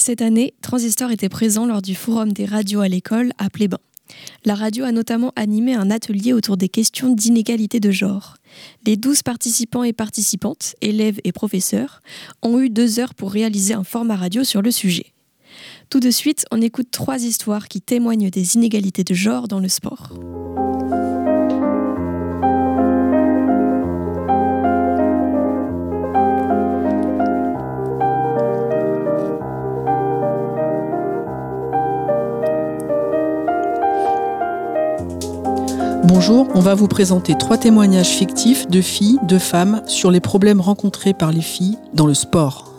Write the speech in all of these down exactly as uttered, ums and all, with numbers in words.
Cette année, Transistor était présent lors du forum des radios à l'école à Plébin. La radio a notamment animé un atelier autour des questions d'inégalité de genre. Les douze participants et participantes, élèves et professeurs, ont eu deux heures pour réaliser un format radio sur le sujet. Tout de suite, on écoute trois histoires qui témoignent des inégalités de genre dans le sport. Bonjour, on va vous présenter trois témoignages fictifs de filles, de femmes sur les problèmes rencontrés par les filles dans le sport.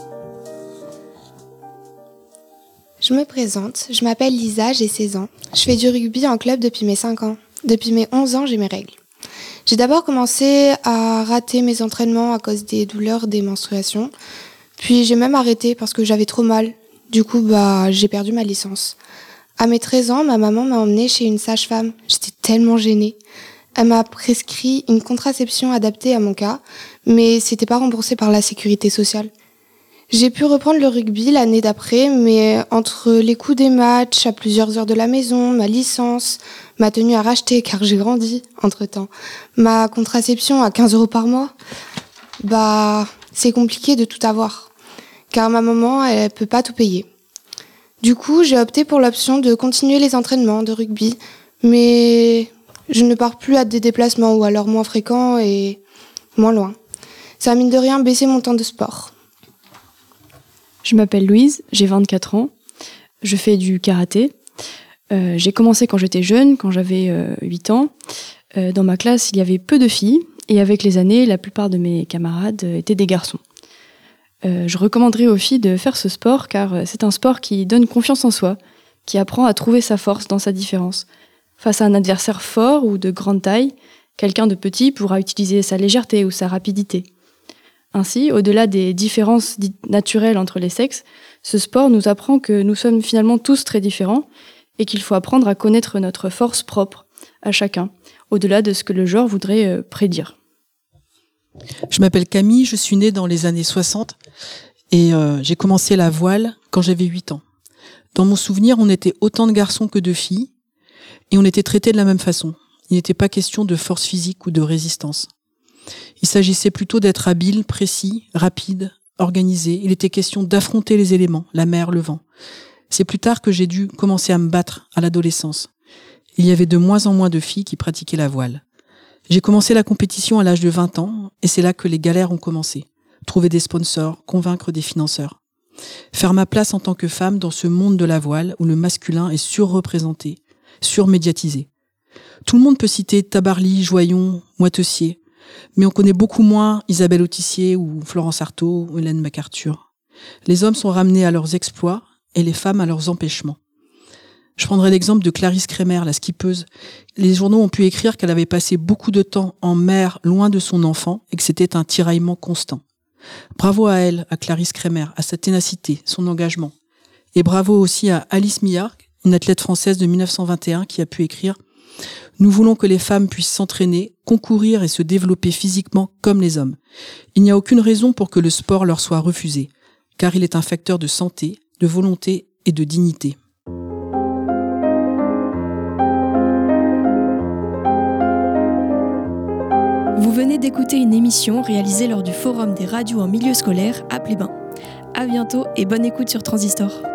Je me présente, je m'appelle Lisa, j'ai seize ans. Je fais du rugby en club depuis mes cinq ans. Depuis mes onze ans, j'ai mes règles. J'ai d'abord commencé à rater mes entraînements à cause des douleurs des menstruations. Puis j'ai même arrêté parce que j'avais trop mal. Du coup, bah, j'ai perdu ma licence. À mes treize ans, ma maman m'a emmenée chez une sage-femme. J'étais tellement gênée. Elle m'a prescrit une contraception adaptée à mon cas, mais c'était pas remboursé par la sécurité sociale. J'ai pu reprendre le rugby l'année d'après, mais entre les coups des matchs à plusieurs heures de la maison, ma licence, ma tenue à racheter car j'ai grandi entre-temps, ma contraception à quinze euros par mois, bah, c'est compliqué de tout avoir, car ma maman, elle peut pas tout payer. Du coup, j'ai opté pour l'option de continuer les entraînements de rugby, mais je ne pars plus à des déplacements ou alors moins fréquents et moins loin. Ça a mine de rien baissé mon temps de sport. Je m'appelle Louise, j'ai vingt-quatre ans, je fais du karaté. Euh, j'ai commencé quand j'étais jeune, quand j'avais euh, huit ans. Euh, dans ma classe, il y avait peu de filles et avec les années, la plupart de mes camarades euh, étaient des garçons. Euh, je recommanderais aux filles de faire ce sport car c'est un sport qui donne confiance en soi, qui apprend à trouver sa force dans sa différence. Face à un adversaire fort ou de grande taille, quelqu'un de petit pourra utiliser sa légèreté ou sa rapidité. Ainsi, au-delà des différences dites naturelles entre les sexes, ce sport nous apprend que nous sommes finalement tous très différents et qu'il faut apprendre à connaître notre force propre à chacun, au-delà de ce que le genre voudrait euh, prédire. Je m'appelle Camille, je suis née dans les années soixante et euh, j'ai commencé la voile quand j'avais huit ans. Dans mon souvenir, on était autant de garçons que de filles et on était traités de la même façon. Il n'était pas question de force physique ou de résistance. Il s'agissait plutôt d'être habile, précis, rapide, organisé. Il était question d'affronter les éléments, la mer, le vent. C'est plus tard que j'ai dû commencer à me battre à l'adolescence. Il y avait de moins en moins de filles qui pratiquaient la voile. J'ai commencé la compétition à l'âge de vingt ans et c'est là que les galères ont commencé. Trouver des sponsors, convaincre des financeurs. Faire ma place en tant que femme dans ce monde de la voile où le masculin est surreprésenté, surmédiatisé. Tout le monde peut citer Tabarly, Joyon, Moitessier, mais on connaît beaucoup moins Isabelle Autissier ou Florence Artaud ou Hélène MacArthur. Les hommes sont ramenés à leurs exploits et les femmes à leurs empêchements. Je prendrai l'exemple de Clarisse Kremer, la skippeuse. Les journaux ont pu écrire qu'elle avait passé beaucoup de temps en mer loin de son enfant et que c'était un tiraillement constant. Bravo à elle, à Clarisse Kremer, à sa ténacité, son engagement. Et bravo aussi à Alice Millard, une athlète française de dix-neuf cent vingt et un qui a pu écrire « Nous voulons que les femmes puissent s'entraîner, concourir et se développer physiquement comme les hommes. Il n'y a aucune raison pour que le sport leur soit refusé, car il est un facteur de santé, de volonté et de dignité. » Vous venez d'écouter une émission réalisée lors du Forum des radios en milieu scolaire à Plébin. À bientôt et bonne écoute sur Transistor.